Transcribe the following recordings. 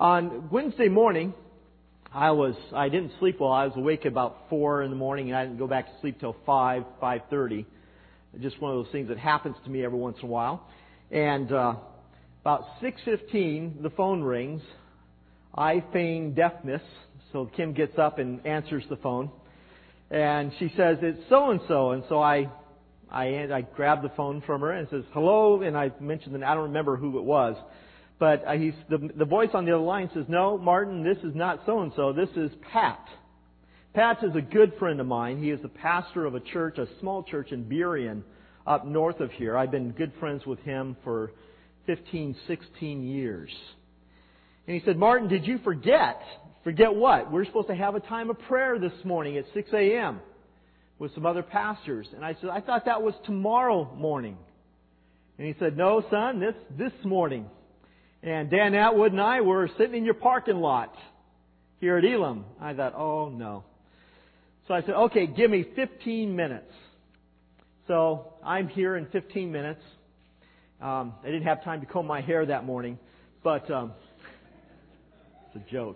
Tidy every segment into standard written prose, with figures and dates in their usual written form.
On Wednesday morning, I didn't sleep well. I was awake about 4 in the morning, and I didn't go back to sleep till 5:30. Just one of those things that happens to me every once in a while. And about 6:15, the phone rings. I feign deafness, so Kim gets up and answers the phone, and she says, "It's so and so." And so I grab the phone from her and says, "Hello," and I mentioned that I don't remember who it was. But the voice on the other line says, "No, Martin, this is not so-and-so. This is Pat." Pat is a good friend of mine. He is the pastor of a church, a small church in Burien, up north of here. I've been good friends with him for 15, 16 years. And he said, "Martin, did you forget?" "Forget what?" "We're supposed to have a time of prayer this morning at 6 a.m. with some other pastors." And I said, "I thought that was tomorrow morning." And he said, "No, son, this morning. And Dan Atwood and I were sitting in your parking lot here at Elam." I thought, oh no. So I said, "Okay, give me 15 minutes. So I'm here in 15 minutes. I didn't have time to comb my hair that morning, but it's a joke.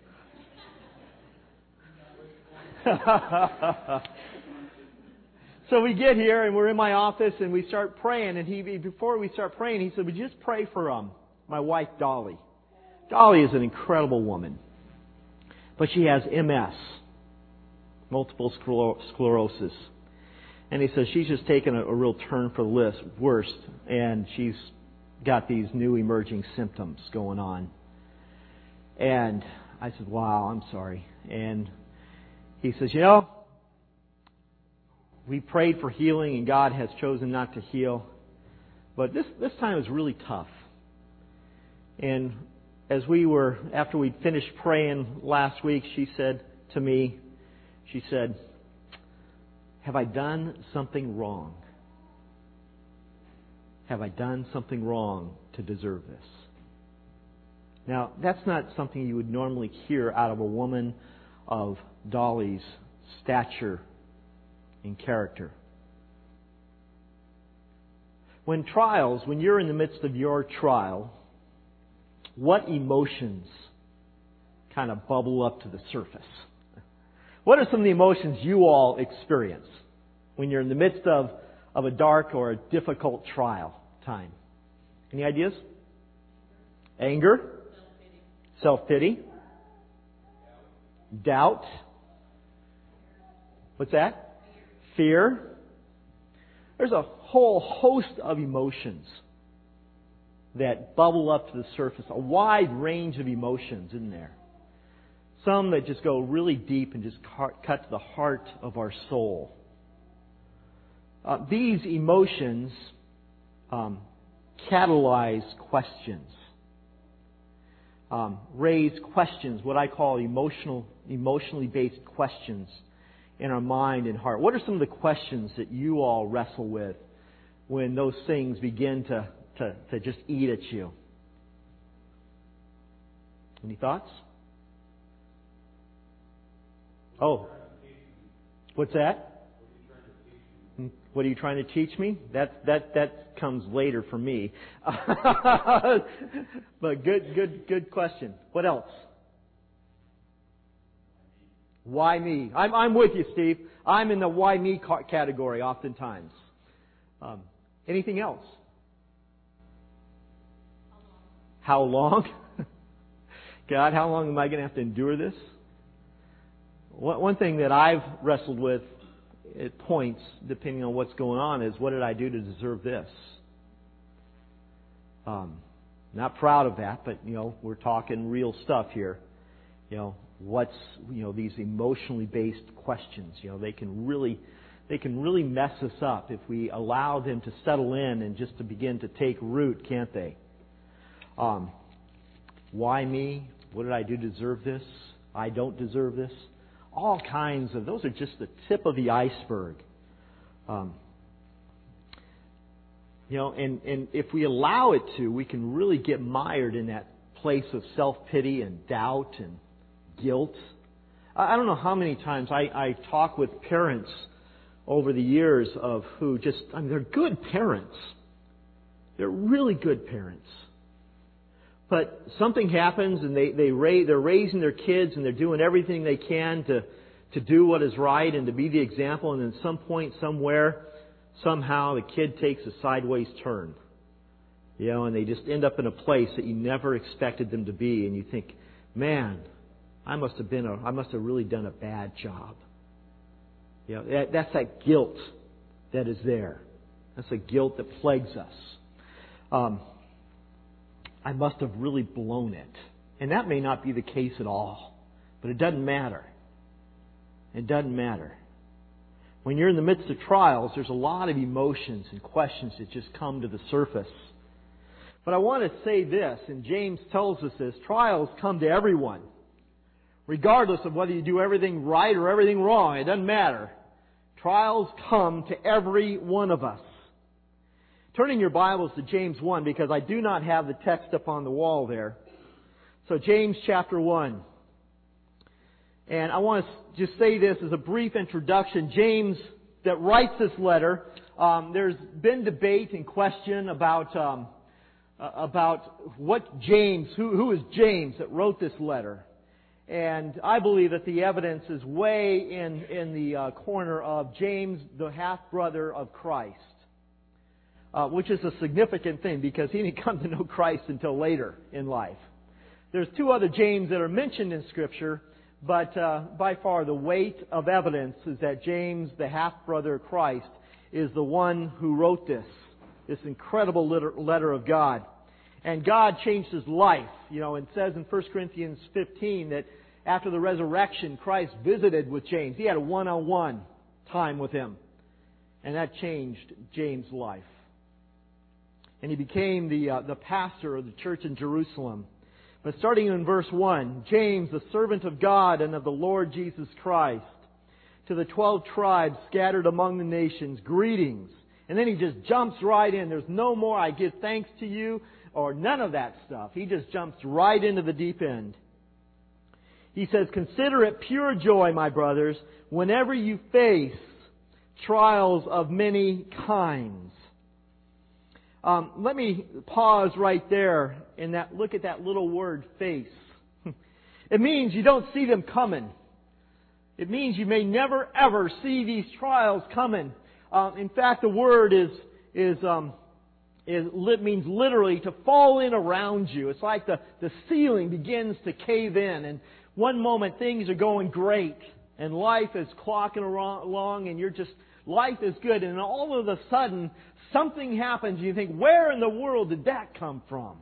So we get here and we're in my office and we start praying. And before we start praying, he said, "Would you just pray for my wife, Dolly?" Dolly is an incredible woman, but she has MS, multiple sclerosis. And he says she's just taken a real turn for the worst, and she's got these new emerging symptoms going on. And I said, "Wow, I'm sorry." And he says, "We prayed for healing, and God has chosen not to heal. But this time is really tough." And after we'd finished praying last week, she said to me, "Have I done something wrong? Have I done something wrong to deserve this?" Now, that's not something you would normally hear out of a woman of Dolly's stature and character. When you're in the midst of your trial, what emotions kind of bubble up to the surface? What are some of the emotions you all experience when you're in the midst of a dark or a difficult trial time? Any ideas? Anger? Self-pity? Doubt? What's that? Fear? There's a whole host of emotions that bubble up to the surface. A wide range of emotions in there. Some that just go really deep and just cut to the heart of our soul. These emotions catalyze questions. Raise questions, what I call emotionally based questions in our mind and heart. What are some of the questions that you all wrestle with when those things begin to just eat at you? Any thoughts? Oh, what's that? What are you trying to teach me? That comes later for me. But good question. What else? Why me? I'm with you, Steve. I'm in the why me category oftentimes. Anything else? How long? God, how long am I going to have to endure this? One thing that I've wrestled with at points, depending on what's going on, is what did I do to deserve this? Not proud of that, but we're talking real stuff here. What's these emotionally based questions? They can really mess us up if we allow them to settle in and just to begin to take root, can't they? Why me? What did I do to deserve this? I don't deserve this. All kinds of those are just the tip of the iceberg. And if we allow it to, we can really get mired in that place of self-pity and doubt and guilt. I don't know how many times I talk with parents over the years of who they're good parents. They're really good parents. But something happens, and they're raising their kids, and they're doing everything they can to do what is right and to be the example. And at some point, somewhere, somehow, the kid takes a sideways turn. And they just end up in a place that you never expected them to be, and you think, man, I must have really done a bad job. That's that guilt that is there. That's the guilt that plagues us. I must have really blown it. And that may not be the case at all. But it doesn't matter. It doesn't matter. When you're in the midst of trials, there's a lot of emotions and questions that just come to the surface. But I want to say this, and James tells us this, trials come to everyone. Regardless of whether you do everything right or everything wrong, it doesn't matter. Trials come to every one of us. Turning your Bibles to James 1, because I do not have the text up on the wall there. So James chapter 1. And I want to just say this as a brief introduction. James, that writes this letter, there's been debate and question about what James, who is James that wrote this letter. And I believe that the evidence is way in the corner of James, the half-brother of Christ. Which is a significant thing because he didn't come to know Christ until later in life. There's two other James that are mentioned in Scripture, but by far the weight of evidence is that James, the half-brother of Christ, is the one who wrote this incredible letter of God. And God changed his life. It says in 1 Corinthians 15 that after the resurrection, Christ visited with James. He had a one-on-one time with him. And that changed James' life. And he became the pastor of the church in Jerusalem. But starting in verse 1, James, the servant of God and of the Lord Jesus Christ, to the 12 tribes scattered among the nations, greetings. And then he just jumps right in. There's no more, I give thanks to you, or none of that stuff. He just jumps right into the deep end. He says, consider it pure joy, my brothers, whenever you face trials of many kinds. Let me pause right there and look at that little word, face. It means you don't see them coming. It means you may never ever see these trials coming. In fact, the word means literally to fall in around you. It's like the ceiling begins to cave in, and one moment things are going great, and life is clocking along, and life is good, and all of a sudden something happens, and you think, where in the world did that come from?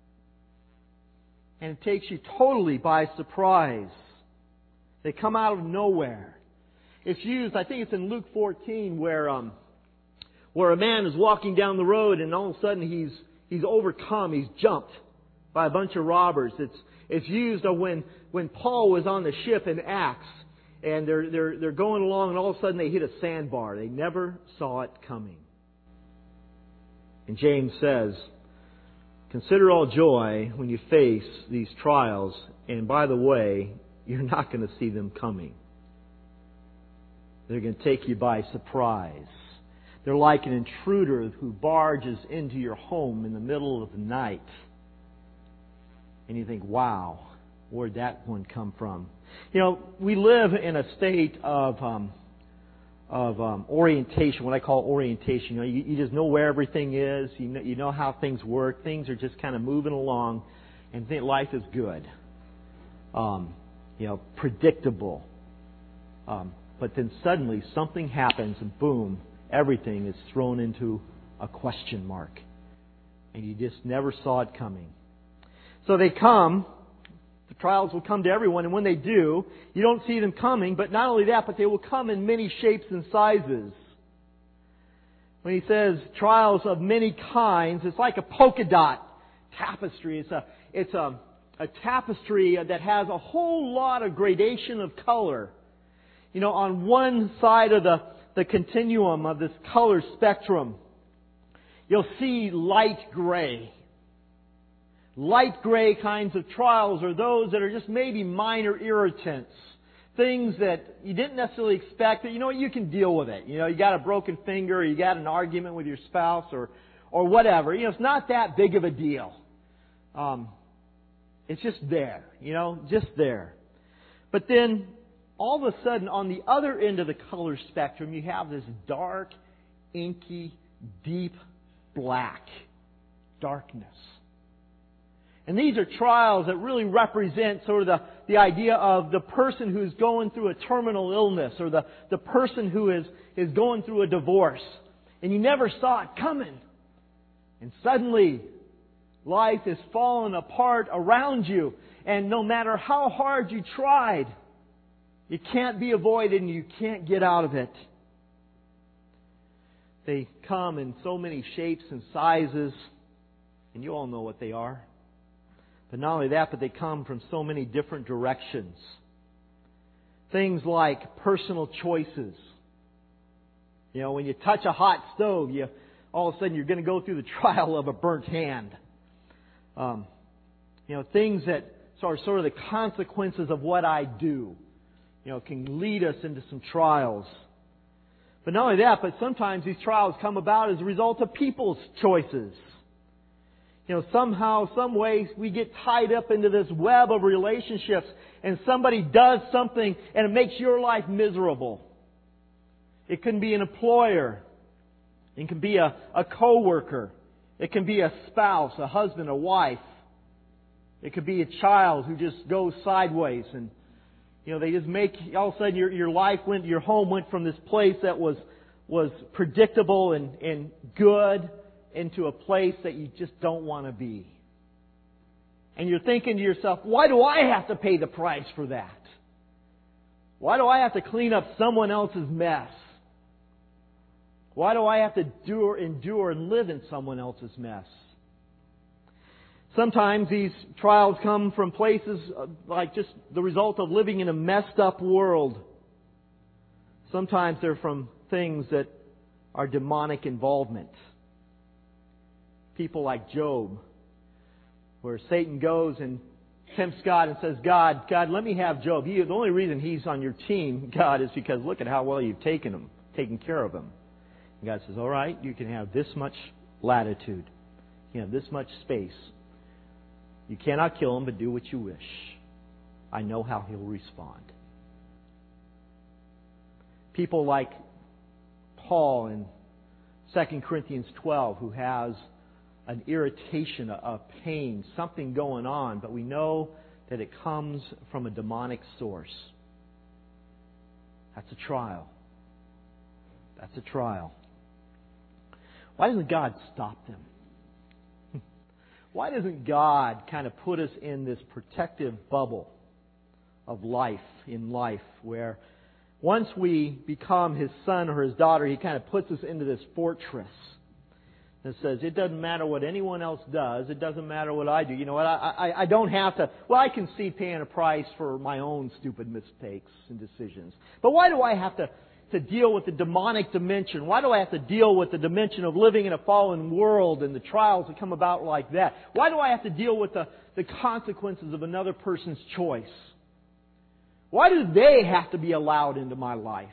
And it takes you totally by surprise. They come out of nowhere. It's used, I think it's in Luke 14, where a man is walking down the road, and all of a sudden he's overcome, he's jumped by a bunch of robbers. It's used when Paul was on the ship in Acts, and they're going along, and all of a sudden they hit a sandbar. They never saw it coming. And James says, consider all joy when you face these trials. And by the way, you're not going to see them coming. They're going to take you by surprise. They're like an intruder who barges into your home in the middle of the night. And you think, wow, where'd that one come from? We live in a state of orientation, what I call orientation. You just know where everything is. You know how things work. Things are just kind of moving along, and think life is good. Predictable. But then suddenly something happens, and boom, everything is thrown into a question mark, and you just never saw it coming. So they come. The trials will come to everyone, and when they do, you don't see them coming, but not only that, but they will come in many shapes and sizes. When he says trials of many kinds, it's like a polka dot tapestry. It's a tapestry that has a whole lot of gradation of color. On one side of the continuum of this color spectrum, you'll see light gray. Light gray kinds of trials are those that are just maybe minor irritants. Things that you didn't necessarily expect, that you can deal with it. You got a broken finger, or you got an argument with your spouse, or whatever. It's not that big of a deal. It's just there, just there. But then, all of a sudden, on the other end of the color spectrum, you have this dark, inky, deep black darkness. And these are trials that really represent sort of the idea of the person who's going through a terminal illness, or the person who is going through a divorce. And you never saw it coming. And suddenly, life is falling apart around you. And no matter how hard you tried, it can't be avoided and you can't get out of it. They come in so many shapes and sizes, and you all know what they are. But not only that, but they come from so many different directions. Things like personal choices. When you touch a hot stove, all of a sudden you're going to go through the trial of a burnt hand. Things that are sort of the consequences of what I do, can lead us into some trials. But not only that, but sometimes these trials come about as a result of people's choices. Somehow, some way, we get tied up into this web of relationships, and somebody does something and it makes your life miserable. It can be an employer. It can be a co-worker. It can be a spouse, a husband, a wife. It could be a child who just goes sideways, and they just make, all of a sudden your home went from this place that was predictable and good into a place that you just don't want to be. And you're thinking to yourself, why do I have to pay the price for that? Why do I have to clean up someone else's mess? Why do I have to endure and live in someone else's mess? Sometimes these trials come from places like just the result of living in a messed up world. Sometimes they're from things that are demonic involvement. People like Job, where Satan goes and tempts God and says, God, let me have Job. The only reason he's on your team, God, is because look at how well you've taken care of him. And God says, all right, you can have this much latitude. You can have this much space. You cannot kill him, but do what you wish. I know how he'll respond. People like Paul in 2 Corinthians 12, who has an irritation, a pain, something going on, but we know that it comes from a demonic source. That's a trial. That's a trial. Why doesn't God stop them? Why doesn't God kind of put us in this protective bubble of life, where once we become His son or His daughter, He kind of puts us into this fortress that says, it doesn't matter what anyone else does, it doesn't matter what I do. You know what, I don't have to, I can see paying a price for my own stupid mistakes and decisions. But why do I have to deal with the demonic dimension? Why do I have to deal with the dimension of living in a fallen world and the trials that come about like that? Why do I have to deal with the consequences of another person's choice? Why do they have to be allowed into my life?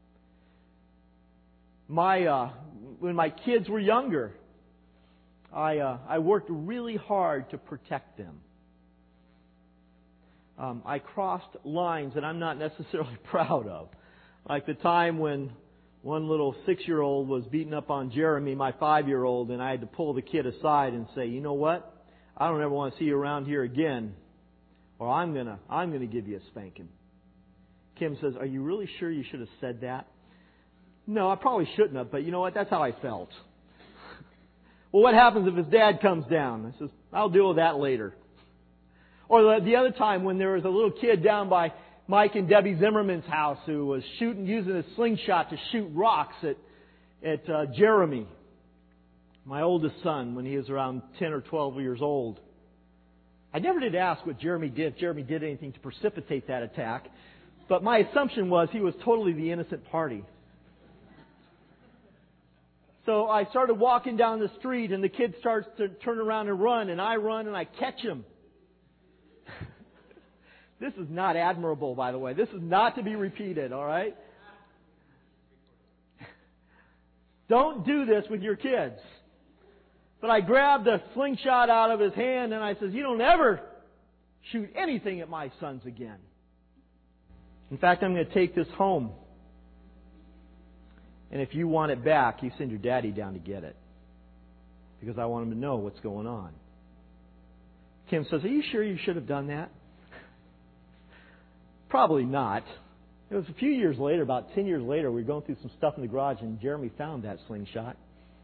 When my kids were younger, I worked really hard to protect them. I crossed lines that I'm not necessarily proud of. Like the time when one little 6-year-old was beating up on Jeremy, my 5-year-old, and I had to pull the kid aside and say, you know what? I don't ever want to see you around here again, or I'm gonna give you a spanking. Kim says, are you really sure you should have said that? No, I probably shouldn't have, but you know what? That's how I felt. Well, what happens if his dad comes down? I says, I'll deal with that later. Or the other time when there was a little kid down by Mike and Debbie Zimmerman's house who was using a slingshot to shoot rocks at Jeremy, my oldest son, when he was around 10 or 12 years old. I never did ask what Jeremy did, if Jeremy did anything to precipitate that attack, but my assumption was he was totally the innocent party. So I started walking down the street, and the kid starts to turn around and run, and I run and I catch him. This is not admirable, by the way. This is not to be repeated, all right? Don't do this with your kids. But I grabbed the slingshot out of his hand, and I says, you don't ever shoot anything at my sons again. In fact, I'm going to take this home. And if you want it back, you send your daddy down to get it. Because I want him to know what's going on. Kim says, are you sure you should have done that? Probably not. It was a few years later, about 10 years later, we were going through some stuff in the garage and Jeremy found that slingshot.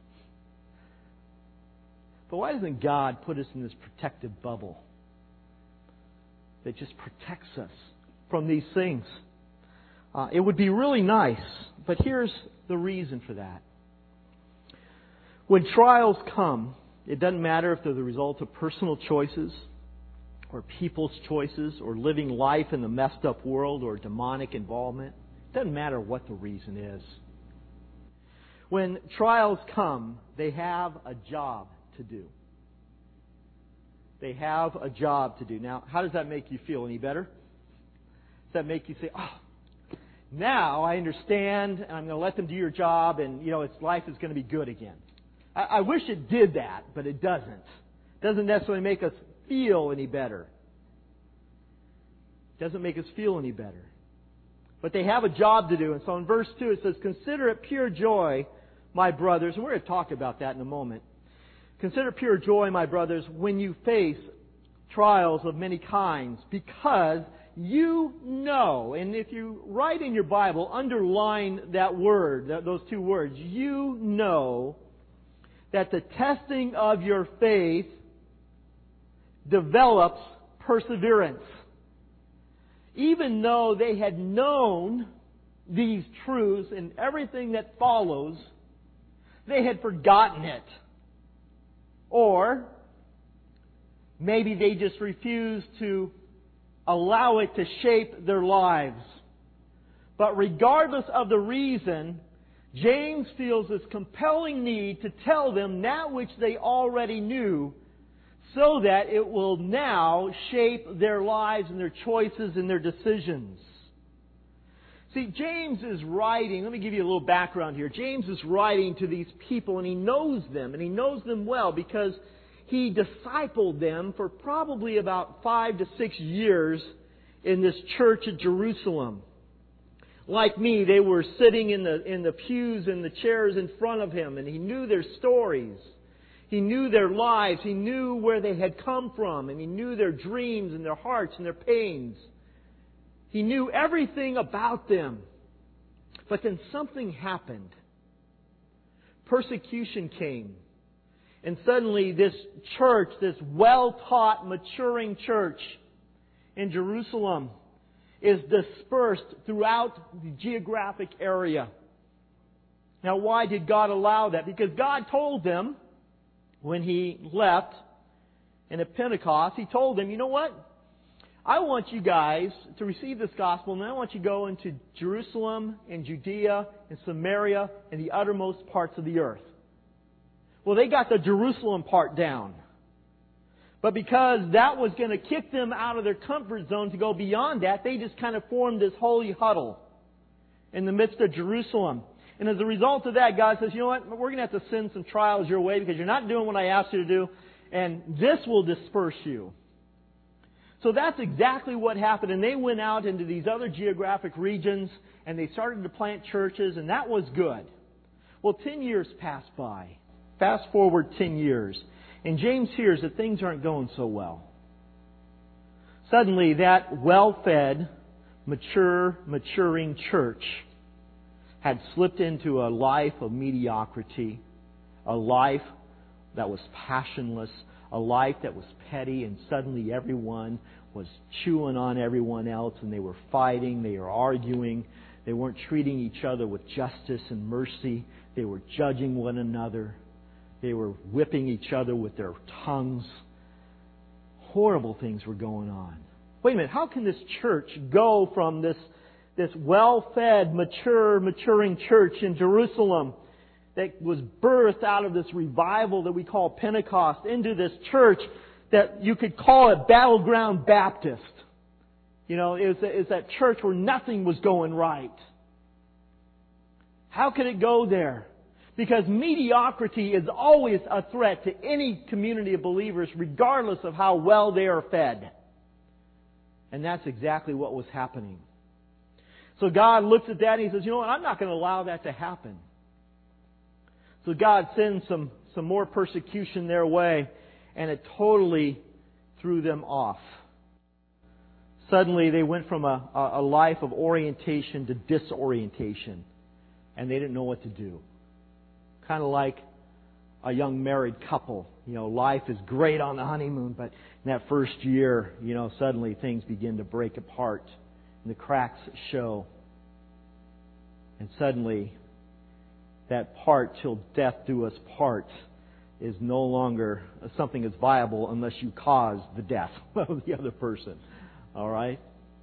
But why doesn't God put us in this protective bubble that just protects us from these things? It would be really nice, but here's the reason for that. When trials come, it doesn't matter if they're the result of personal choices or people's choices or living life in a messed up world or demonic involvement. It doesn't matter what the reason is. When trials come, they have a job to do. They have a job to do. Now, how does that make you feel? Any better? Does that make you say, oh, now I understand and I'm going to let them do your job and, life is going to be good again. I wish it did that, but it doesn't. It doesn't necessarily make us feel any better. It doesn't make us feel any better. But they have a job to do. And so in verse 2 it says, consider it pure joy, my brothers. And we're going to talk about that in a moment. Consider it pure joy, my brothers, when you face trials of many kinds, because you know, and if you write in your Bible, underline that word, those two words, you know that the testing of your faith develops perseverance. Even though they had known these truths and everything that follows, they had forgotten it. Or maybe they just refused to allow it to shape their lives. But regardless of the reason, James feels this compelling need to tell them that which they already knew so that it will now shape their lives and their choices and their decisions. See, James is writing, let me give you a little background here. James is writing to these people and he knows them, and he knows them well because he discipled them for probably about 5 to 6 years in this church at Jerusalem. Like me, they were sitting in the pews and the chairs in front of him, and he knew their stories. He knew their lives. He knew where they had come from, and he knew their dreams and their hearts and their pains. He knew everything about them. But then something happened. Persecution came. And suddenly this church, this well-taught, maturing church in Jerusalem, is dispersed throughout the geographic area. Now, why did God allow that? Because God told them when He left and at Pentecost, He told them, you know what? I want you guys to receive this gospel, and I want you to go into Jerusalem and Judea and Samaria and the uttermost parts of the earth. Well, they got the Jerusalem part down. But because that was going to kick them out of their comfort zone to go beyond that, they just kind of formed this holy huddle in the midst of Jerusalem. And as a result of that, God says, you know what? We're going to have to send some trials your way because you're not doing what I asked you to do, and this will disperse you. So that's exactly what happened. And they went out into these other geographic regions and they started to plant churches, and that was good. Well, 10 years passed by. Fast forward 10 years. And James hears that things aren't going so well. Suddenly, that well-fed, maturing church had slipped into a life of mediocrity, a life that was passionless, a life that was petty, and suddenly everyone was chewing on everyone else, and they were fighting, they were arguing, they weren't treating each other with justice and mercy, they were judging one another, they were whipping each other with their tongues. Horrible things were going on. Wait a minute, how can this church go from this well-fed, maturing church in Jerusalem that was birthed out of this revival that we call Pentecost into this church that you could call it Battleground Baptist? You know, it was that church where nothing was going right. How could it go there? Because mediocrity is always a threat to any community of believers, regardless of how well they are fed. And that's exactly what was happening. So God looks at that and He says, you know what, I'm not going to allow that to happen. So God sends some more persecution their way, and it totally threw them off. Suddenly they went from a life of orientation to disorientation, and they didn't know what to do. Kind of like a young married couple. Life is great on the honeymoon, but in that first year, suddenly things begin to break apart, and the cracks show. And suddenly, that part, till death do us part, is no longer something that's viable unless you cause the death of the other person. All right?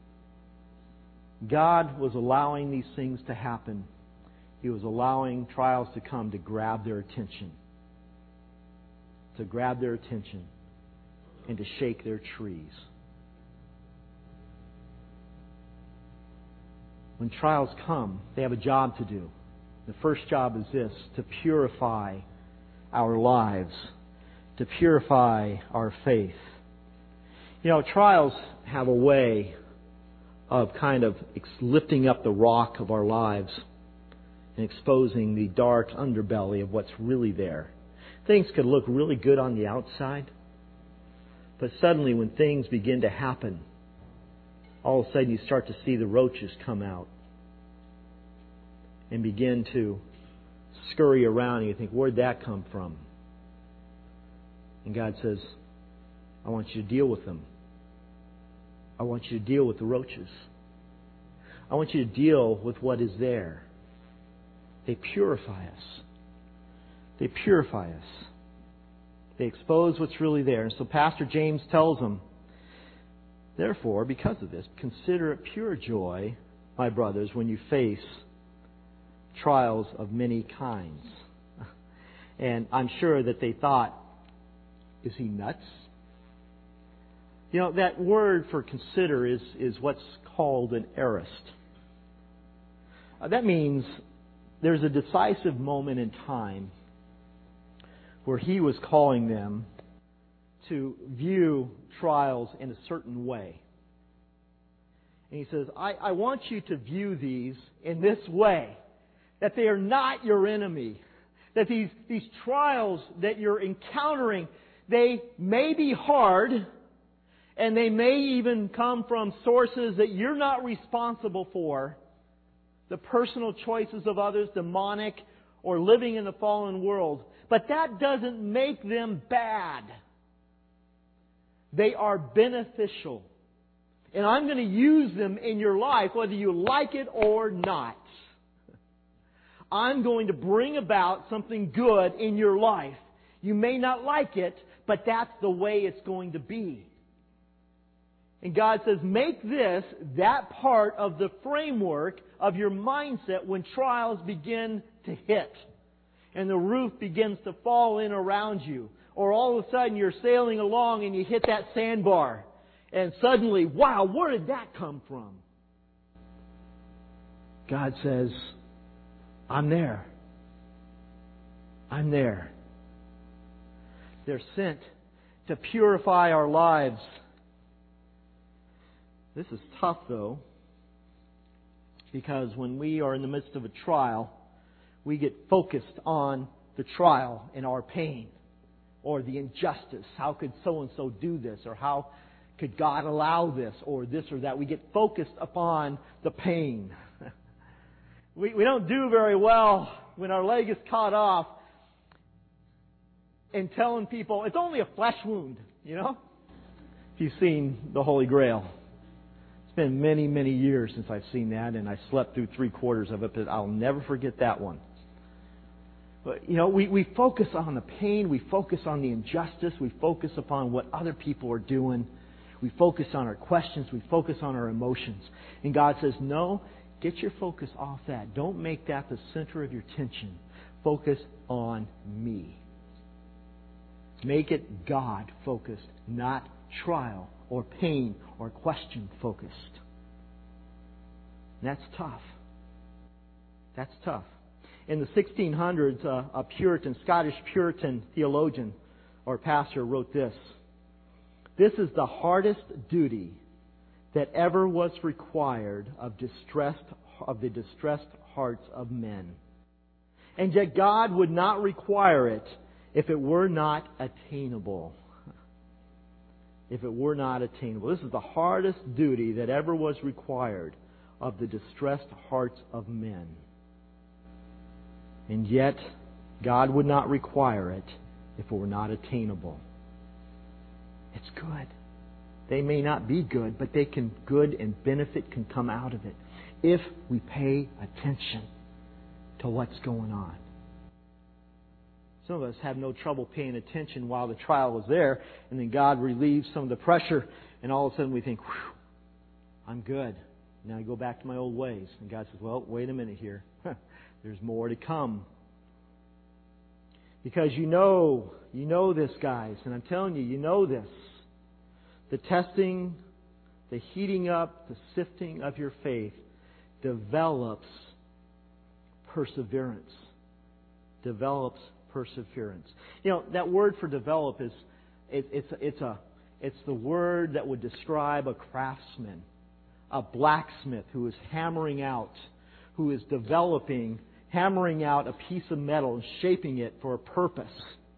God was allowing these things to happen. He was allowing trials to come to grab their attention. To grab their attention and to shake their trees. When trials come, they have a job to do. The first job is this: to purify our lives, to purify our faith. Trials have a way of kind of lifting up the rock of our lives and exposing the dark underbelly of what's really there. Things could look really good on the outside, but suddenly when things begin to happen, all of a sudden you start to see the roaches come out and begin to scurry around, and you think, where'd that come from? And God says, I want you to deal with them. I want you to deal with the roaches. I want you to deal with what is there. They purify us. They purify us. They expose what's really there. And so Pastor James tells them, therefore, because of this, consider it pure joy, my brothers, when you face trials of many kinds. And I'm sure that they thought, is he nuts? That word for consider is what's called an aorist. That means there's a decisive moment in time where he was calling them to view trials in a certain way. And he says, I want you to view these in this way, that they are not your enemy, that these trials that you're encountering, they may be hard, and they may even come from sources that you're not responsible for, the personal choices of others, demonic, or living in the fallen world. But that doesn't make them bad. They are beneficial. And I'm going to use them in your life, whether you like it or not. I'm going to bring about something good in your life. You may not like it, but that's the way it's going to be. And God says, make this that part of the framework of your mindset when trials begin to hit. And the roof begins to fall in around you. Or all of a sudden you're sailing along and you hit that sandbar. And suddenly, wow, where did that come from? God says, I'm there. I'm there. They're sent to purify our lives. This is tough, though, because when we are in the midst of a trial, we get focused on the trial and our pain or the injustice. How could so-and-so do this? Or how could God allow this or this or that? We get focused upon the pain. We don't do very well when our leg is cut off and telling people, it's only a flesh wound, If you've seen The Holy Grail. It's been many, many years since I've seen that, and I slept through 3/4 of it, but I'll never forget that one. But, we focus on the pain, we focus on the injustice, we focus upon what other people are doing, we focus on our questions, we focus on our emotions. And God says, no, get your focus off that. Don't make that the center of your attention. Focus on me. Make it God-focused, not trial or pain or question-focused. That's tough. That's tough. In the 1600s, a Scottish Puritan theologian or pastor wrote this: "This is the hardest duty that ever was required of the distressed hearts of men. And yet God would not require it if it were not attainable. If it were not attainable. This is the hardest duty that ever was required of the distressed hearts of men. And yet, God would not require it if it were not attainable. It's good. They may not be good, but good and benefit can come out of it if we pay attention to what's going on. Some of us have no trouble paying attention while the trial was there, and then God relieves some of the pressure, and all of a sudden we think, whew, I'm good. Now I go back to my old ways. And God says, well, wait a minute here. There's more to come. Because you know this, guys, and I'm telling you, you know this. The testing, the heating up, the sifting of your faith develops perseverance. Develops perseverance. You know, that word for develop is it's the word that would describe a craftsman, a blacksmith who is hammering out, who is hammering out a piece of metal and shaping it for a purpose.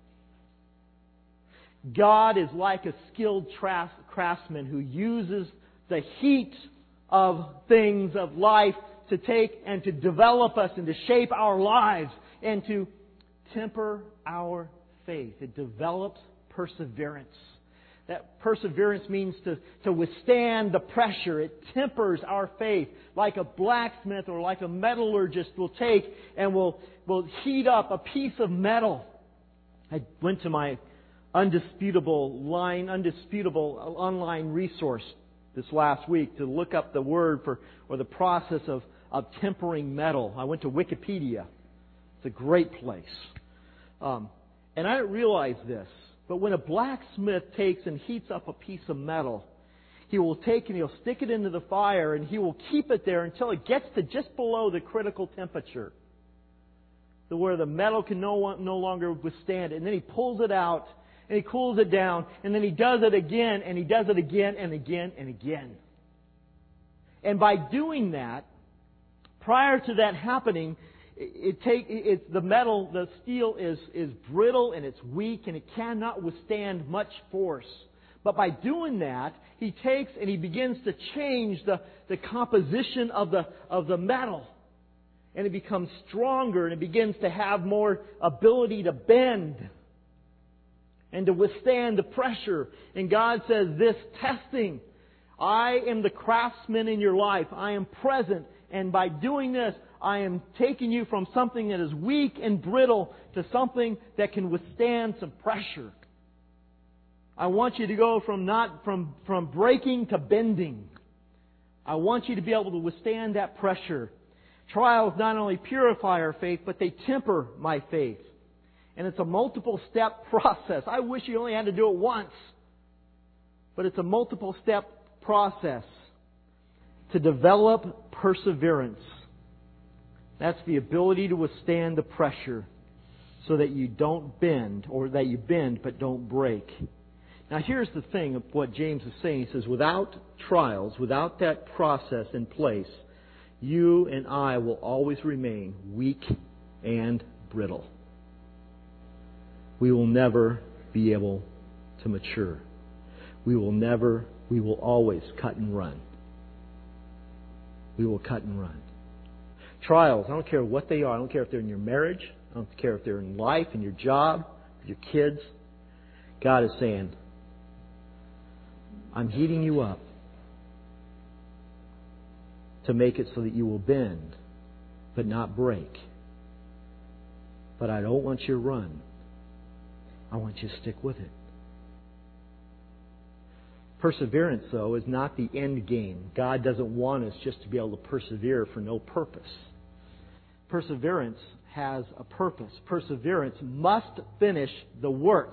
God is like a skilled craftsman who uses the heat of things of life to take and to develop us and to shape our lives and to temper our faith. It develops perseverance. That perseverance means to withstand the pressure. It tempers our faith like a blacksmith or like a metallurgist will take and will heat up a piece of metal. I went to my undisputable online resource this last week to look up the word for or the process of tempering metal. I went to Wikipedia. It's a great place. And I didn't realize this, but when a blacksmith takes and heats up a piece of metal, he will take and he'll stick it into the fire and he will keep it there until it gets to just below the critical temperature, to where the metal can no longer withstand it. And then he pulls it out and he cools it down, and then he does it again, and he does it again and again and again. And by doing that, prior to that happening, the steel is brittle and it's weak and it cannot withstand much force. But by doing that, he takes and he begins to change the composition of the metal. And it becomes stronger and it begins to have more ability to bend and to withstand the pressure. And God says, this testing, I am the craftsman in your life. I am present. And by doing this, I am taking you from something that is weak and brittle to something that can withstand some pressure. I want you to go from breaking to bending. I want you to be able to withstand that pressure. Trials not only purify our faith, but they temper my faith. And it's a multiple step process. I wish you only had to do it once. But it's a multiple step process to develop perseverance. That's the ability to withstand the pressure so that you don't bend, or that you bend but don't break. Now here's the thing of what James is saying. He says, without trials, without that process in place, you and I will always remain weak and brittle. We will never be able to mature. We will always cut and run. We will cut and run. Trials, I don't care what they are. I don't care if they're in your marriage. I don't care if they're in life, in your job, with your kids. God is saying, I'm heating you up to make it so that you will bend, but not break. But I don't want you to run. I want you to stick with it. Perseverance, though, is not the end game. God doesn't want us just to be able to persevere for no purpose. Perseverance has a purpose. Perseverance must finish the work.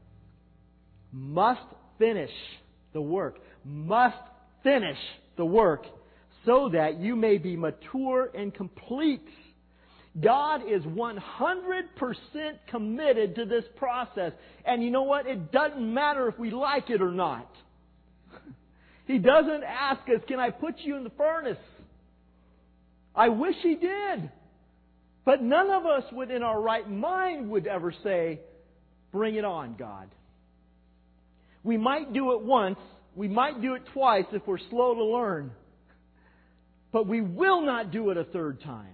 Must finish the work. Must finish the work so that you may be mature and complete. God is 100% committed to this process. And you know what? It doesn't matter if we like it or not. He doesn't ask us, can I put you in the furnace? I wish He did. But none of us would in our right mind would ever say, bring it on, God. We might do it once. We might do it twice if we're slow to learn. But we will not do it a third time.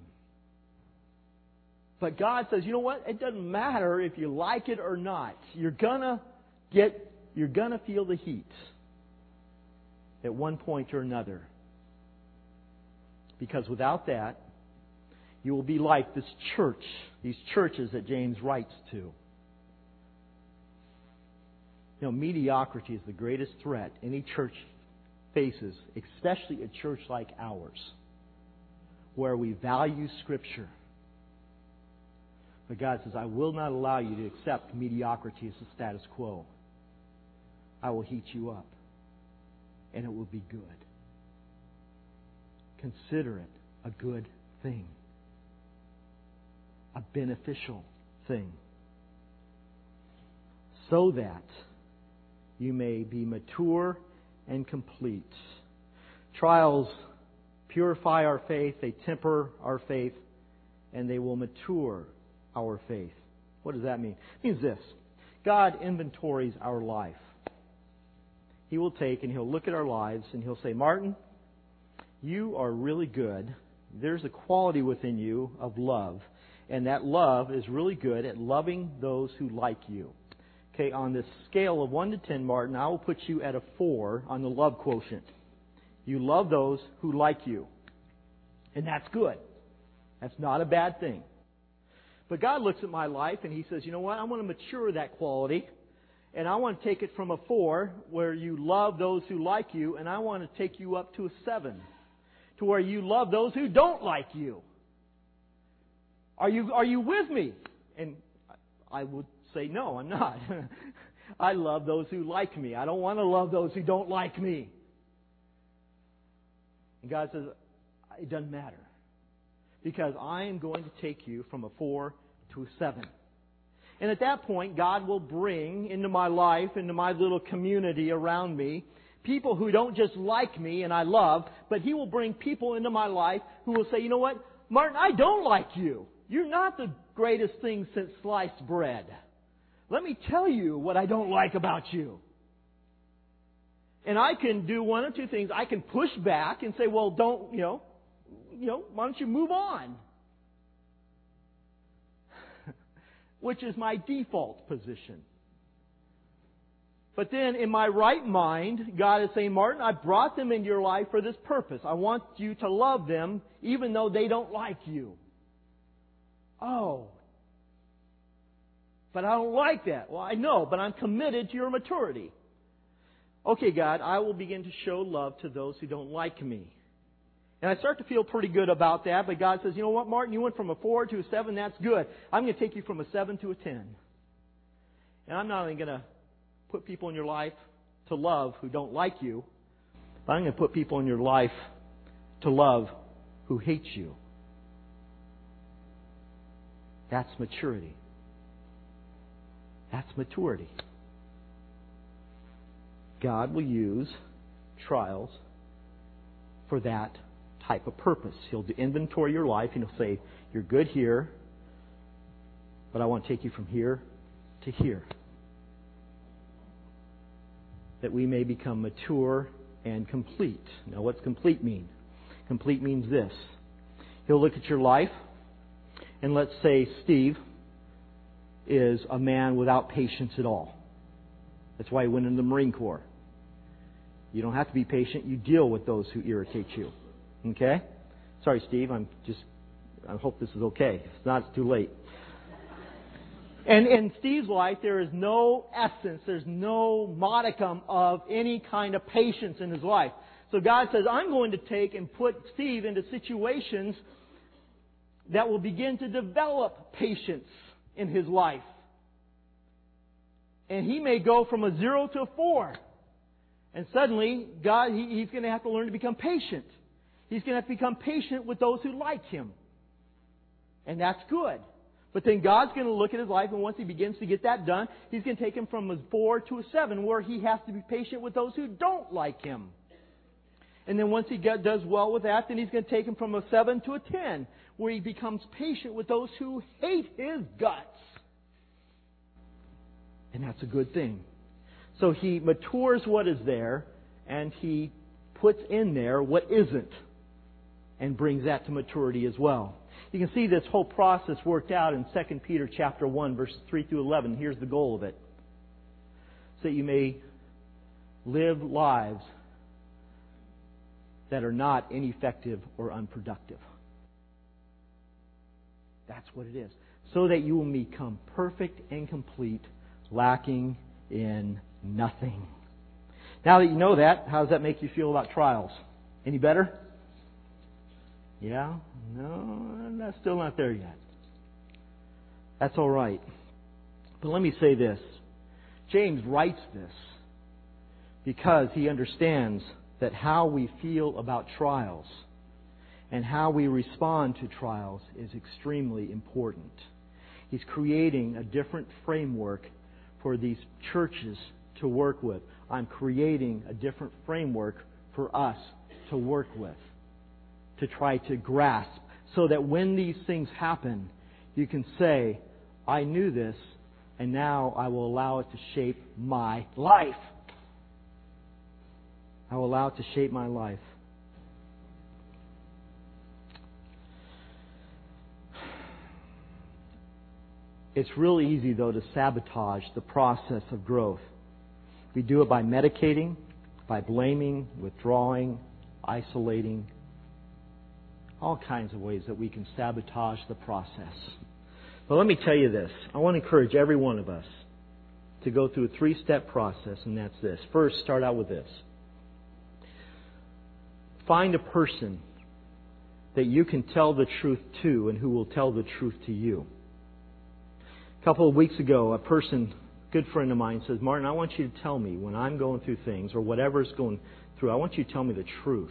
But God says, you know what? It doesn't matter if you like it or not. You're gonna feel the heat at one point or another. Because without that, you will be like this church, these churches that James writes to. You know, mediocrity is the greatest threat any church faces, especially a church like ours, where we value Scripture. But God says, I will not allow you to accept mediocrity as the status quo. I will heat you up, and it will be good. Consider it a good thing, a beneficial thing, so that you may be mature and complete. Trials purify our faith, they temper our faith, and they will mature our faith. What does that mean? It means this. God inventories our life. He will take and He'll look at our lives and He'll say, Martin, you are really good. There's a quality within you of love. And that love is really good at loving those who like you. Okay, on this scale of 1 to 10, Martin, I will put you at a 4 on the love quotient. You love those who like you. And that's good. That's not a bad thing. But God looks at my life and He says, you know what? I want to mature that quality. And I want to take it from a 4, where you love those who like you, and I want to take you up to a 7, to where you love those who don't like you. Are you with me? And I would say, no, I'm not. I love those who like me. I don't want to love those who don't like me. And God says, it doesn't matter. Because I am going to take you from a 4 to a 7. And at that point, God will bring into my life, into my little community around me, people who don't just like me and I love, but He will bring people into my life who will say, you know what, Martin, I don't like you. You're not the greatest thing since sliced bread. Let me tell you what I don't like about you. And I can do one or two things. I can push back and say, well, don't, why don't you move on? Which is my default position. But then in my right mind, God is saying, Martin, I brought them into your life for this purpose. I want you to love them even though they don't like you. Oh. But I don't like that. Well, I know, but I'm committed to your maturity. Okay, God, I will begin to show love to those who don't like me. And I start to feel pretty good about that, but God says, you know what, Martin, you went from a 4 to a 7, that's good. I'm going to take you from a 7 to a 10. And I'm not only going to put people in your life to love who don't like you, but I'm going to put people in your life to love who hate you. That's maturity. That's maturity. God will use trials for that type of purpose. He'll inventory your life and He'll say, you're good here, but I want to take you from here to here. That we may become mature and complete. Now, what's complete mean? Complete means this. He'll look at your life, and let's say Steve is a man without patience at all. That's why he went into the Marine Corps. You don't have to be patient. You deal with those who irritate you. Okay? Sorry, Steve. I hope this is okay. If not, it's too late. And in Steve's life, there is no essence, there's no modicum of any kind of patience in his life. So God says, I'm going to take and put Steve into situations that will begin to develop patience in his life. And he may go from a 0 to a 4. And suddenly, God, he's going to have to learn to become patient. He's going to have to become patient with those who like him. And that's good. But then God's going to look at his life, and once he begins to get that done, He's going to take him from a 4 to a 7, where he has to be patient with those who don't like him. And then once he does well with that, then he's going to take him from a 7 to a 10, where he becomes patient with those who hate his guts. And that's a good thing. So he matures what is there, and he puts in there what isn't, and brings that to maturity as well. You can see this whole process worked out in 2 Peter chapter 1, verses 3 through 11. Here's the goal of it. So that you may live lives that are not ineffective or unproductive. That's what it is. So that you will become perfect and complete, lacking in nothing. Now that you know that, how does that make you feel about trials? Any better? Yeah? No, that's still not there yet. That's all right. But let me say this. James writes this because he understands that how we feel about trials and how we respond to trials is extremely important. He's creating a different framework for these churches to work with. I'm creating a different framework for us to work with, to try to grasp, so that when these things happen, you can say, I knew this, and now I will allow it to shape my life. I will allow it to shape my life. It's really easy, though, to sabotage the process of growth. We do it by medicating, by blaming, withdrawing, isolating. All kinds of ways that we can sabotage the process. But let me tell you this. I want to encourage every one of us to go through a 3-step process, and that's this. First, start out with this. Find a person that you can tell the truth to and who will tell the truth to you. A couple of weeks ago, a person, a good friend of mine, says, Martin, I want you to tell me when I'm going through things or whatever's going through, I want you to tell me the truth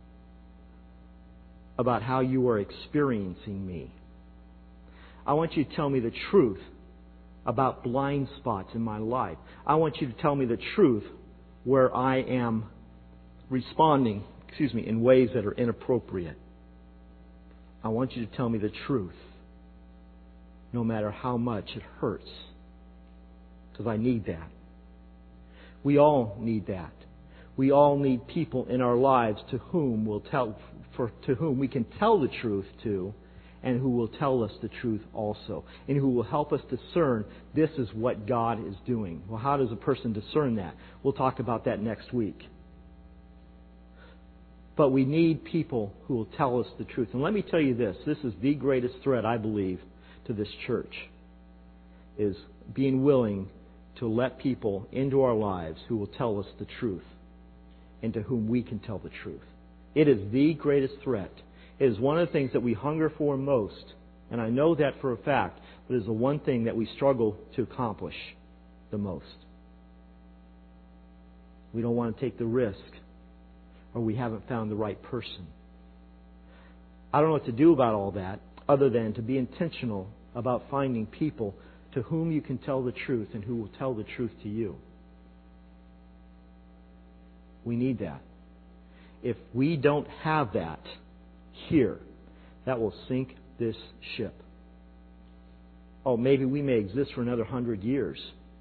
about how you are experiencing me. I want you to tell me the truth about blind spots in my life. I want you to tell me the truth where I am responding, in ways that are inappropriate. I want you to tell me the truth, no matter how much it hurts, because I need that. We all need that. We all need people in our lives to whom we can tell the truth to, and who will tell us the truth also, and who will help us discern this is what God is doing. Well, how does a person discern that? We'll talk about that next week. But we need people who will tell us the truth. And let me tell you this. This is the greatest threat, I believe, to this church, is being willing to let people into our lives who will tell us the truth and to whom we can tell the truth. It is the greatest threat. It is one of the things that we hunger for most. And I know that for a fact. But it is the one thing that we struggle to accomplish the most. We don't want to take the risk, or we haven't found the right person. I don't know what to do about all that other than to be intentional about finding people to whom you can tell the truth and who will tell the truth to you. We need that. If we don't have that here, that will sink this ship. Oh, maybe we may exist for another 100 years,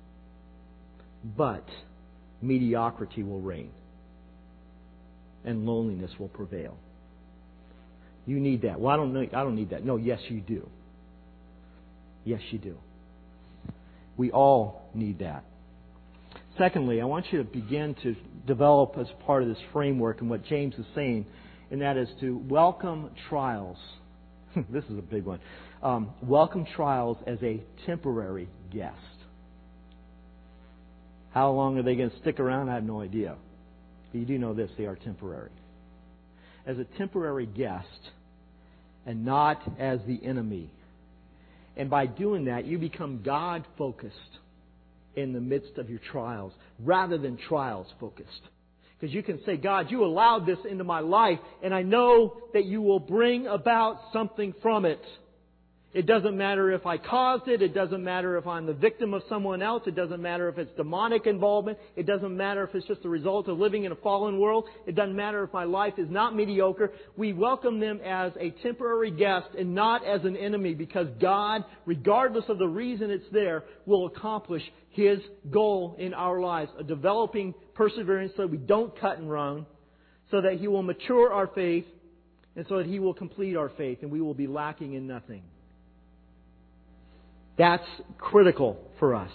but mediocrity will reign and loneliness will prevail. You need that. Well, I don't need that. No, yes, you do. Yes, you do. We all need that. Secondly, I want you to begin to develop as part of this framework and what James is saying, and that is to welcome trials. This is a big one. Welcome trials as a temporary guest. How long are they going to stick around? I have no idea. But you do know this, they are temporary. As a temporary guest and not as the enemy. And by doing that, you become God-focused in the midst of your trials rather than trials-focused. Because you can say, God, you allowed this into my life, and I know that you will bring about something from it. It doesn't matter if I caused it. It doesn't matter if I'm the victim of someone else. It doesn't matter if it's demonic involvement. It doesn't matter if it's just the result of living in a fallen world. It doesn't matter if my life is not mediocre. We welcome them as a temporary guest and not as an enemy, because God, regardless of the reason it's there, will accomplish His goal in our lives, a developing perseverance so we don't cut and run, so that He will mature our faith, and so that He will complete our faith, and we will be lacking in nothing. That's critical for us.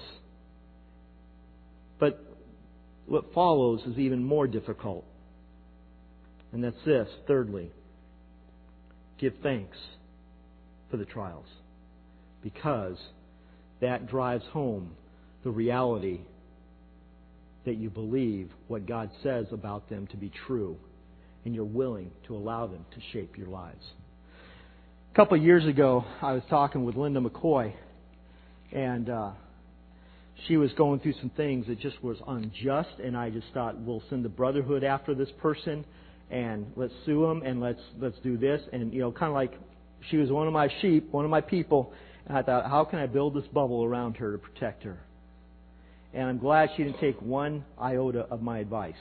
But what follows is even more difficult. And that's this. Thirdly, give thanks for the trials, because that drives home the reality that you believe what God says about them to be true, and you're willing to allow them to shape your lives. A couple of years ago, I was talking with Linda McCoy, and she was going through some things that just was unjust, and I just thought, we'll send the Brotherhood after this person, and let's sue them, and let's do this. And, kind of like she was one of my sheep, one of my people, and I thought, how can I build this bubble around her to protect her? And I'm glad she didn't take one iota of my advice.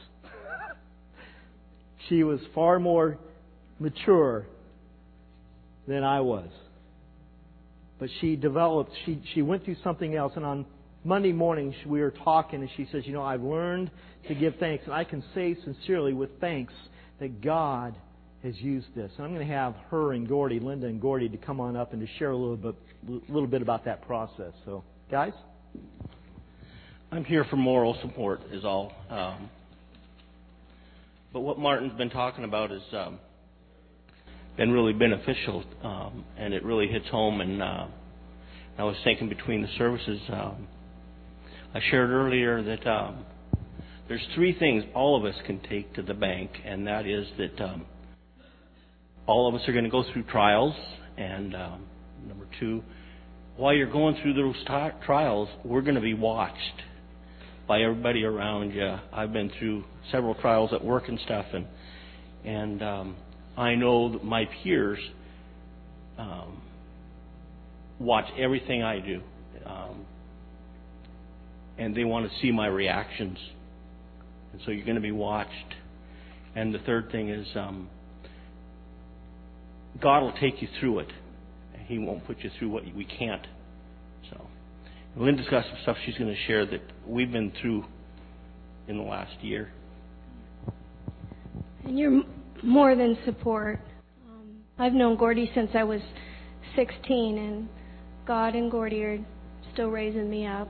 She was far more mature than I was. But she developed, she went through something else. And on Monday morning, we were talking, and she says, I've learned to give thanks. And I can say sincerely with thanks that God has used this. And I'm going to have her and Gordy, Linda and Gordy, to come on up and to share a little bit about that process. So, guys? I'm here for moral support is all. But what Martin's been talking about has been really beneficial, and it really hits home. And I was thinking between the services, I shared earlier that there's three things all of us can take to the bank, and that is that all of us are going to go through trials, and number two, while you're going through those trials, we're going to be watched by everybody around you. I've been through several trials at work and stuff, and I know that my peers watch everything I do, and they want to see my reactions. And so you're going to be watched. And the third thing is God will take you through it. He won't put you through what we can't. So Linda's got some stuff she's going to share that we've been through in the last year. And you're more than support. I've known Gordy since I was 16, and God and Gordy are still raising me up.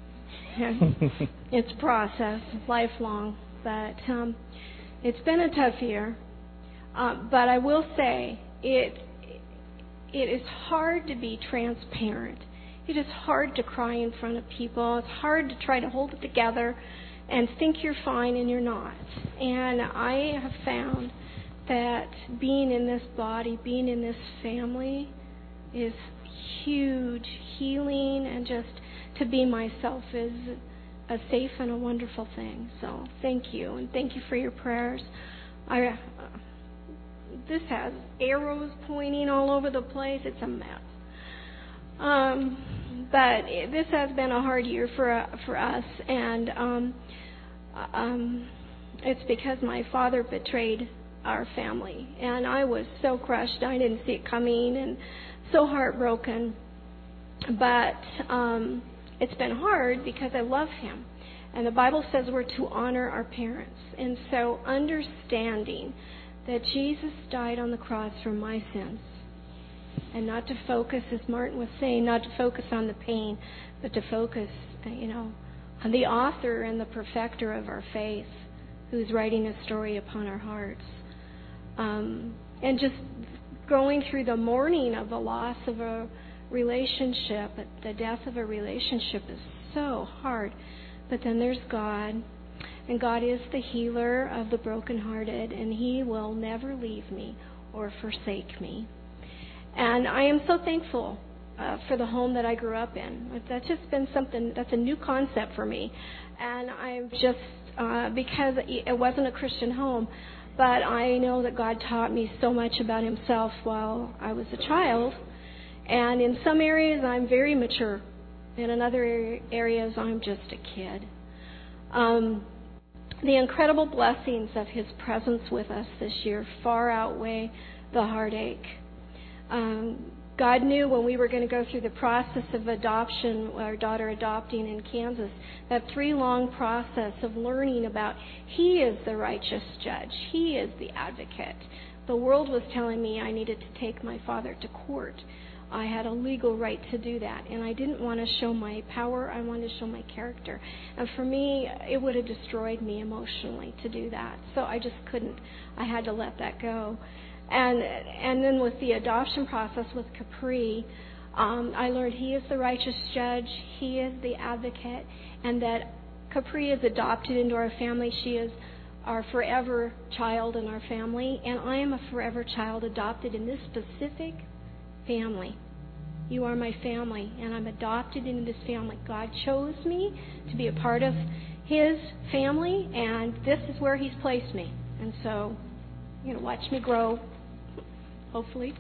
It's a process, lifelong, but it's been a tough year. But I will say, it is hard to be transparent. It is hard to cry in front of people. It's hard to try to hold it together and think you're fine and you're not. And I have found that being in this body, being in this family, is huge healing, and just to be myself is a safe and a wonderful thing. So thank you, and thank you for your prayers. This has arrows pointing all over the place. It's a mess. But this has been a hard year for us, and it's because my father betrayed our family, and I was so crushed. I didn't see it coming, and so heartbroken. But it's been hard because I love him, and the Bible says we're to honor our parents. And so understanding that Jesus died on the cross for my sins, and not to focus, as Martin was saying, not to focus on the pain, but to focus, on the author and the perfecter of our faith, who's writing a story upon our hearts. And just going through the mourning of the loss of a relationship, the death of a relationship is so hard. But then there's God, and God is the healer of the brokenhearted, and He will never leave me or forsake me. And I am so thankful for the home that I grew up in. That's just been something, that's a new concept for me. And I'm just, because it wasn't a Christian home, but I know that God taught me so much about Himself while I was a child. And in some areas, I'm very mature. And in other areas, I'm just a kid. The incredible blessings of His presence with us this year far outweigh the heartache. God knew when we were going to go through the process of adoption, our daughter adopting in Kansas, that 3-long process of learning about He is the righteous judge. He is the advocate. The world was telling me I needed to take my father to court. I had a legal right to do that, and I didn't want to show my power. I wanted to show my character. And for me, it would have destroyed me emotionally to do that. So I just couldn't. I had to let that go. And then with the adoption process with Capri, I learned He is the righteous judge. He is the advocate, and that Capri is adopted into our family. She is our forever child in our family, and I am a forever child adopted in this specific family. You are my family, and I'm adopted into this family. God chose me to be a part of His family, and this is where He's placed me. And so, watch me grow, hopefully.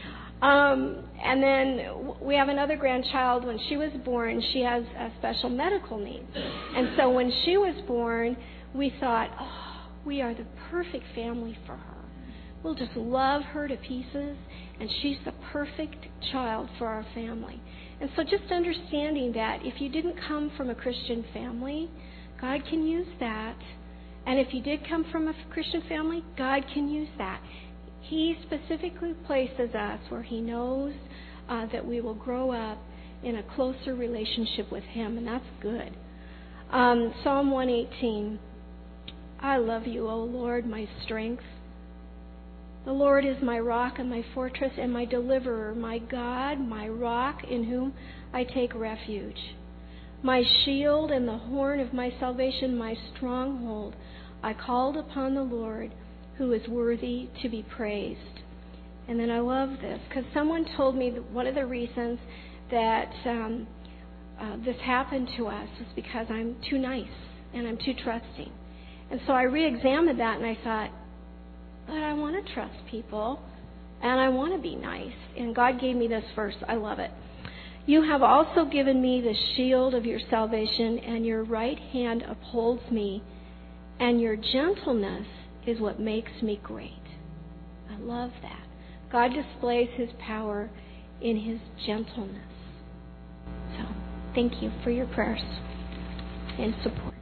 And then we have another grandchild. When she was born, she has a special medical needs. And so when she was born, we thought, we are the perfect family for her. We'll just love her to pieces, and she's the perfect child for our family. And so just understanding that if you didn't come from a Christian family, God can use that. And if you did come from a Christian family, God can use that. He specifically places us where He knows that we will grow up in a closer relationship with Him, and that's good. Psalm 118, I love You, O Lord, my strength. The Lord is my rock and my fortress and my deliverer, my God, my rock in whom I take refuge. My shield and the horn of my salvation, my stronghold. I called upon the Lord, who is worthy to be praised. And then I love this, because someone told me that one of the reasons that this happened to us was because I'm too nice and I'm too trusting. And so I re-examined that and I thought, but I want to trust people and I want to be nice. And God gave me this verse. I love it. You have also given me the shield of Your salvation, and Your right hand upholds me, and Your gentleness is what makes me great. I love that. God displays His power in His gentleness. So, thank you for your prayers and support.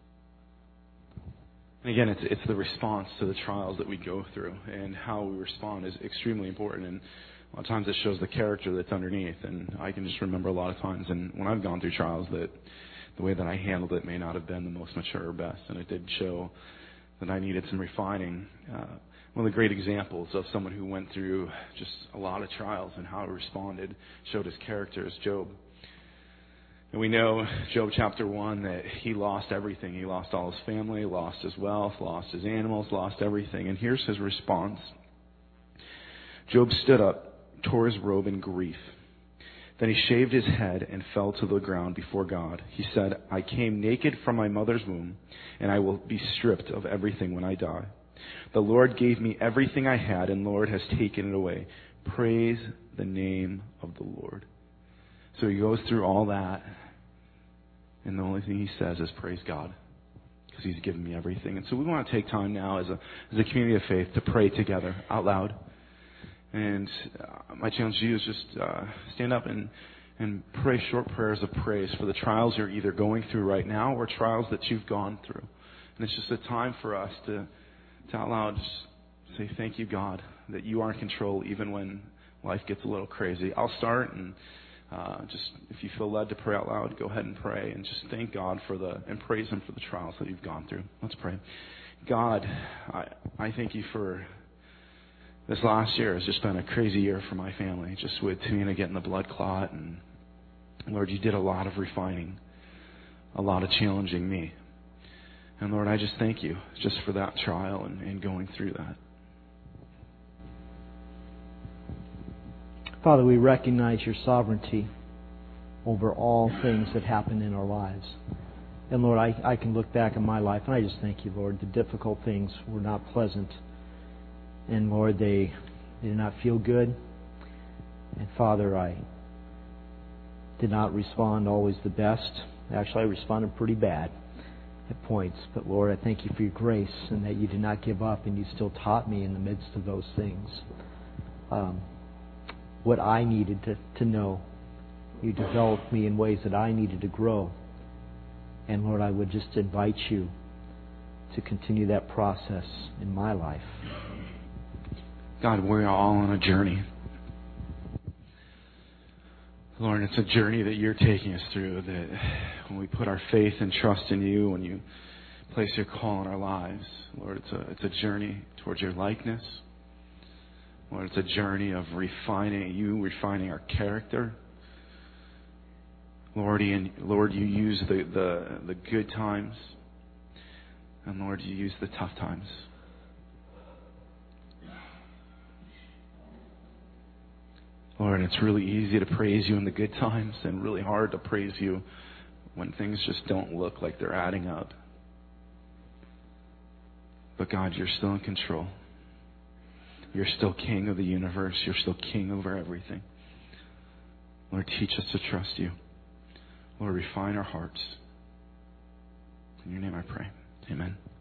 And again, it's the response to the trials that we go through, and how we respond is extremely important. And a lot of times it shows the character that's underneath. And I can just remember a lot of times, and when I've gone through trials, that the way that I handled it may not have been the most mature or best. And it did show that I needed some refining. One of the great examples of someone who went through just a lot of trials and how he responded, showed his character, is Job. And we know, Job chapter 1, that he lost everything. He lost all his family, lost his wealth, lost his animals, lost everything. And here's his response. Job stood up, tore his robe in grief. Then he shaved his head and fell to the ground before God. He said, I came naked from my mother's womb, and I will be stripped of everything when I die. The Lord gave me everything I had, and the Lord has taken it away. Praise the name of the Lord. So he goes through all that, and the only thing he says is praise God, because He's given me everything. And so we want to take time now as a community of faith to pray together out loud. And my challenge to you is just stand up and pray short prayers of praise for the trials you're either going through right now or trials that you've gone through. And it's just a time for us to out loud just say, thank You, God, that You are in control even when life gets a little crazy. I'll start, and just if you feel led to pray out loud, go ahead and pray and just thank God and praise Him for the trials that you've gone through. Let's pray. God, I thank You for this last year. Has just been a crazy year for my family, just with Tamina getting the blood clot. And Lord, You did a lot of refining, a lot of challenging me. And Lord, I just thank You just for that trial and going through that. Father, we recognize Your sovereignty over all things that happen in our lives. And Lord, I can look back in my life, and I just thank You, Lord. The difficult things were not pleasant. And Lord, they did not feel good. And Father, I did not respond always the best. Actually, I responded pretty bad at points. But Lord, I thank you for your grace and that you did not give up and you still taught me in the midst of those things what I needed to know. You developed me in ways that I needed to grow. And Lord, I would just invite you to continue that process in my life. God, we're all on a journey. Lord, it's a journey that you're taking us through, that when we put our faith and trust in you, when you place your call in our lives, Lord, it's a journey towards your likeness. Lord, it's a journey of refining our character. Lord, you use the good times, and Lord, you use the tough times. Lord, it's really easy to praise you in the good times and really hard to praise you when things just don't look like they're adding up. But God, you're still in control. You're still King of the universe. You're still King over everything. Lord, teach us to trust you. Lord, refine our hearts. In your name I pray. Amen.